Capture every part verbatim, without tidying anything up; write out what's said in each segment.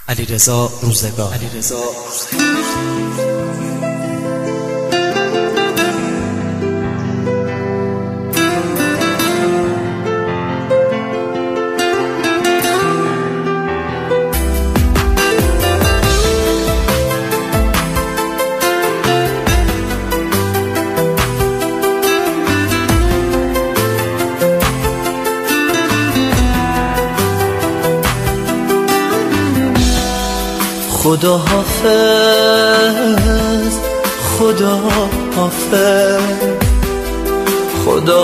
علیرضا روزگار. علیرضا خدا حافظ، خدا حافظ، خدا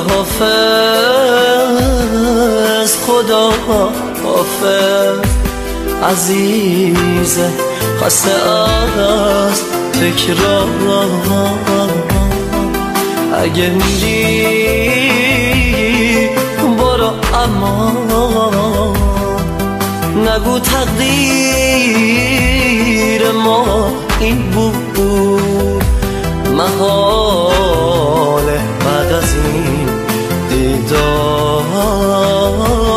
حافظ، خدا حافظ. عزیز خسته از تکرار، اگه میری برو اما نگو تقدیر ما این بود، محاله بعد از این دیدار.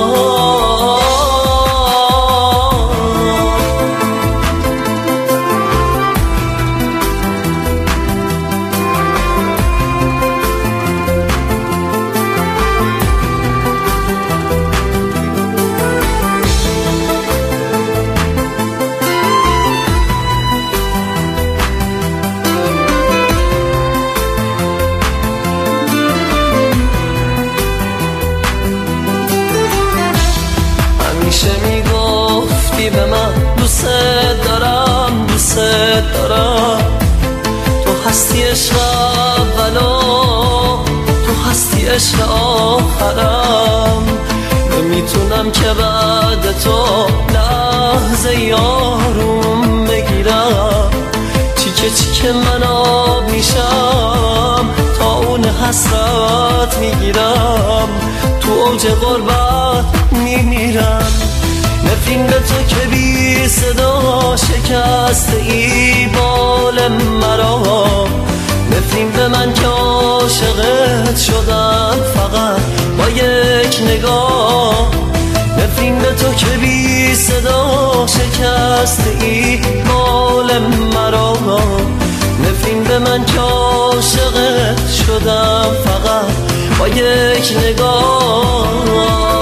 همیشه میگفتی به من دوست دارم، دوست دارم. تو هستی عشق اولو، تو هستی عشق آخرم. نمیتونم که بعد تو لحظه یاروم بگیرم. چیکه چیکه من آب میشم، تا اون حسرت میگیرم. تو اوج غربت میمیرم. نفرین به تو که بی صدا شکست ای بال مرا. نفرین به من که عاشقت شدم فقط با یک نگاه. نفرین به تو که بی صدا شکست ای بال مرا. نفرین به من که عاشقت شدم فقط با یک نگاه.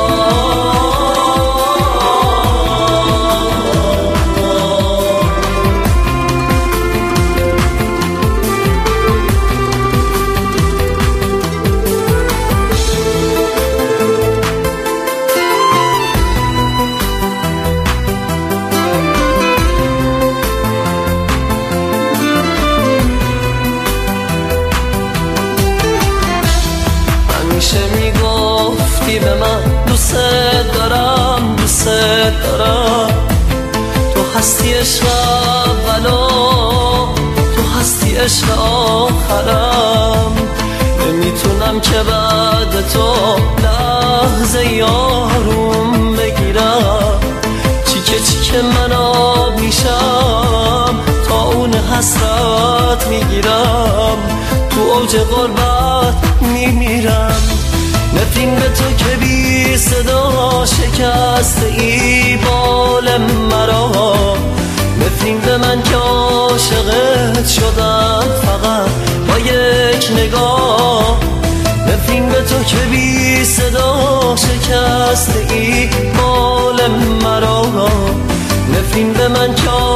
همیشه میگفتی به من دوست دارم، دوست دارم. تو هستی عشق اولو، تو هستی عشق آخرم. نمیتونم که بعد تو لحظه یاروم بگیرم. چیکه چیکه من آب میشم، تا اون حسرت میگیرم. تو اوج غربت میمیرم. نفرین به تو که بی صدا شکست ای بال مرا. نفرین به من که عاشقت شدم فقط با یک نگاه. نفرین به تو که بی صدا شکست ای بال مرا. نفرین به من که